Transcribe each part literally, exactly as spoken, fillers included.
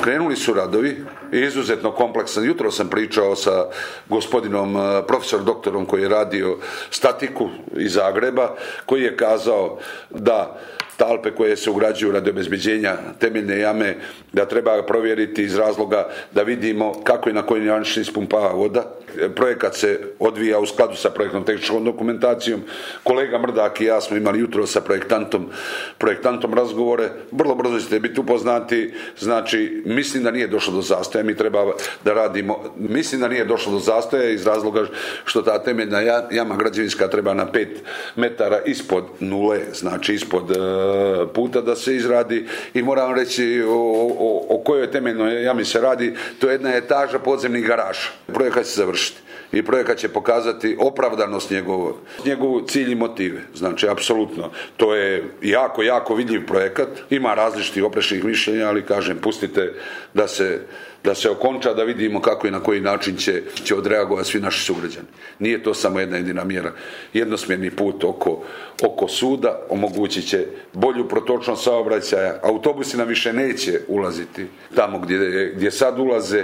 Krenuli su radovi, izuzetno kompleksan. Jutro sam pričao sa gospodinom profesor doktorom koji je radio statiku iz Zagreba, koji je kazao da talpe koje se ugrađuju radi obezbeđenja temeljne jame, da treba provjeriti iz razloga da vidimo kako i na koji način ispumpava voda. Projekat se odvija u skladu sa projektnom tehničkom dokumentacijom. Kolega Mrdak i ja smo imali jutro sa projektantom, projektantom razgovore. Vrlo brzo ćete biti upoznati. Znači, mislim da nije došlo do zastoja. Mi treba da radimo. Mislim da nije došlo do zastoja iz razloga što ta temeljna jama građevinska treba na pet metara ispod nule, znači ispod puta da se izradi, i moram reći o, o, o kojoj temeljnoj jami se radi. To je jedna etaža podzemnih garaža. Projekat će završiti i projekat će pokazati opravdanost njegovu, njegovu cilj i motive. Znači, apsolutno, to je jako, jako vidljiv projekat. Ima različitih oprečnih mišljenja, ali kažem, pustite da se da se okonča, da vidimo kako i na koji način će, će odreagovati svi naši sugrađani. Nije to samo jedna jedina mjera. Jednosmjerni put oko, oko suda omogućit će bolju protočnost saobraćaja. Autobusi nam više neće ulaziti tamo gdje, gdje sad ulaze,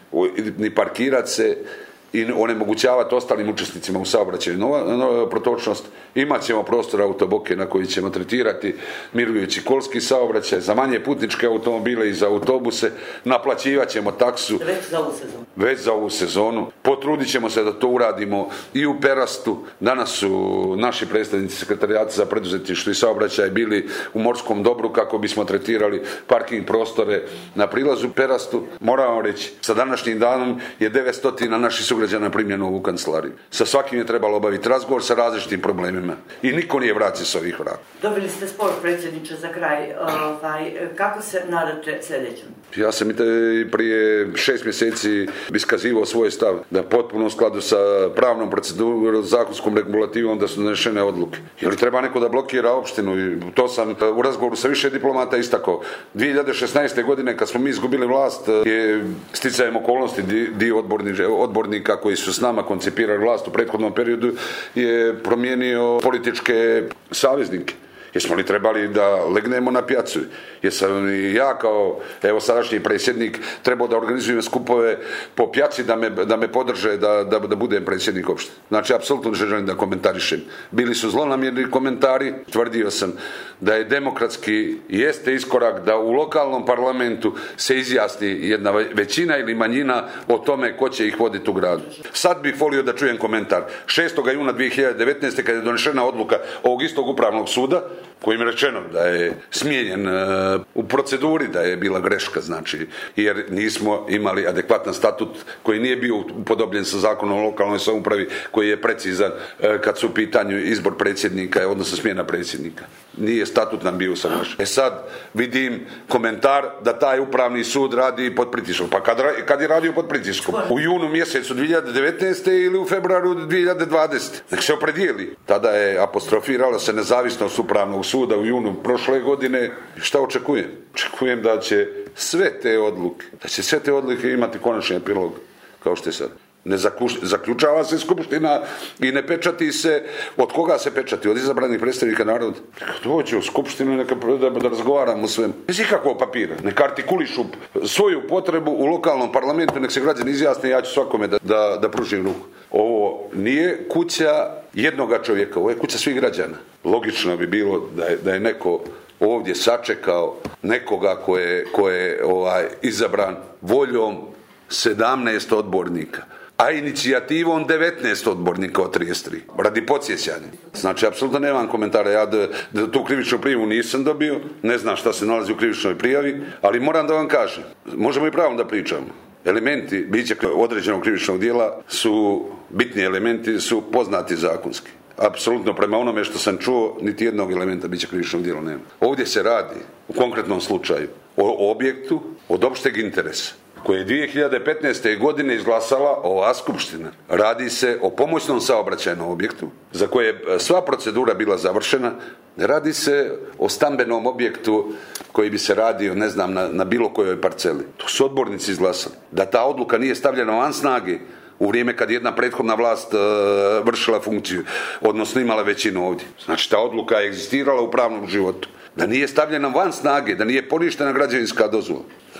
ni parkirati se i onemogućavati ostalim učesnicima u saobraćaju nova, nova protočnost. Imat ćemo prostor autoboke na koji ćemo tretirati mirujući kolski saobraćaj, za manje putničke automobile i za autobuse, naplaćivat ćemo taksu već za ovu sezonu. Već za ovu sezonu. Potrudit ćemo se da to uradimo i u Perastu. Danas su naši predstavnici sekretarijata za preduzetništvo i saobraćaj bili u Morskom Dobru kako bismo tretirali parking prostore na prilazu Perastu. Moramo reći, sa današnjim danom je devetsto naših sugrađana primljeno u kancelariju. Sa svakim je trebalo obaviti razgovor sa različitim problemima. I niko nije vraćen s ovih vrata. Dobili ste spor, predsjedniče, za kraj. Ovaj, kako se nadate sljedećem? Ja sam i prije šest mjeseci iskazivao svoj stav da potpuno u skladu sa pravnom procedurom, zakonskom regulativom da su donešene odluke. Je li treba neko da blokira opštinu? To sam u razgovoru sa više diplomata istakao. dvije hiljade šesnaeste. godine kad smo mi izgubili vlast, je sticajem okolnosti dio odbornika, odbornika koji su s nama koncipirali vlast u prethodnom periodu je promijenio političke saveznike. Jesmo li trebali da legnemo na pijacu? Jesam i ja kao evo sadašnji predsjednik trebao da organizujem skupove po pijaci da me, da me podrže da, da, da budem predsjednik opštine. Znači, apsolutno ne želim da komentarišem. Bili su zlonamjerni komentari. Tvrdio sam da je demokratski, jeste iskorak da u lokalnom parlamentu se izjasni jedna većina ili manjina o tome ko će ih voditi u gradu. Sad bih volio da čujem komentar. šestog juna dvije hiljade devetnaeste. kad je donešena odluka ovog istog upravnog suda, kojim je rečeno da je smijenjen uh, u proceduri, da je bila greška, znači, jer nismo imali adekvatan statut koji nije bio upodobljen sa zakonom o lokalnoj samoupravi, koji je precizan uh, kad su u pitanju izbor predsjednika, odnosno smjena predsjednika. Nije statut nam bio usaglašen. E sad vidim komentar da taj upravni sud radi pod pritiskom. Pa kad, kad je radio pod pritiskom? U junu mjesecu dvije hiljade devetnaeste. ili u februaru dvije hiljade dvadesete. Nek se opredijeli. Tada je apostrofirala se nezavisnost upravnog suda u junu prošle godine. Šta očekujem? Očekujem da će sve te odluke, da će sve te odluke imati konačni epilog, kao što je sad. Ne zakuš, zaključava se skupština i ne pečati se. Od koga se pečati? Od izabranih predstavnika naroda. Neka dođe u skupštinu, neka da, da razgovaramo o svemu. Bez ikakvog papira. Neka artikulišu svoju potrebu u lokalnom parlamentu, nek se građani izjasne, ja ću svakome da, da, da pružim ruku. Ovo nije kuća jednoga čovjeka, ovo je kuća svih građana. Logično bi bilo da je, da je neko ovdje sačekao nekoga ko je, ko je ovaj, izabran voljom sedamnaest odbornika, a inicijativom devetnaest odbornika od trideset tri. Radi podsjećanja. Znači, apsolutno nemam komentara. Ja da, da tu krivičnu prijavu nisam dobio, ne znam šta se nalazi u krivičnoj prijavi, ali moram da vam kažem, možemo i pravom da pričamo. Elementi bića određenog krivičnog dijela su, bitni elementi su poznati zakonski. Apsolutno prema onome što sam čuo, niti jednog elementa bića krivičnog dijela nema. Ovdje se radi, u konkretnom slučaju, o objektu od opšteg interesa, koje je dvije hiljade petnaeste. godine izglasala ova skupština. Radi se o pomoćnom saobraćajnom objektu, za koje je sva procedura bila završena. Radi se o stambenom objektu koji bi se radio, ne znam, na, na bilo kojoj parceli. To su odbornici izglasali. Da ta odluka nije stavljena van snage u vrijeme kad jedna prethodna vlast uh, vršila funkciju, odnosno imala većinu ovdje. Znači, ta odluka je egzistirala u pravnom životu. Da nije stavljena van snage, da nije poništena građevinska dozvola.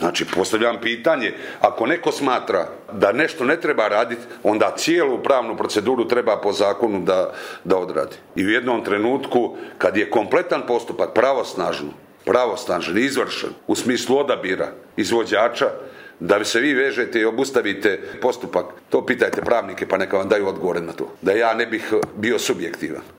Znači, postavljam pitanje, ako neko smatra da nešto ne treba raditi, onda cijelu pravnu proceduru treba po zakonu da, da odradi. I u jednom trenutku, kad je kompletan postupak pravosnažno, pravosnažan, izvršen, u smislu odabira izvođača, da se vi vežete i obustavite postupak, to pitajte pravnike pa neka vam daju odgovore na to. Da ja ne bih bio subjektivan.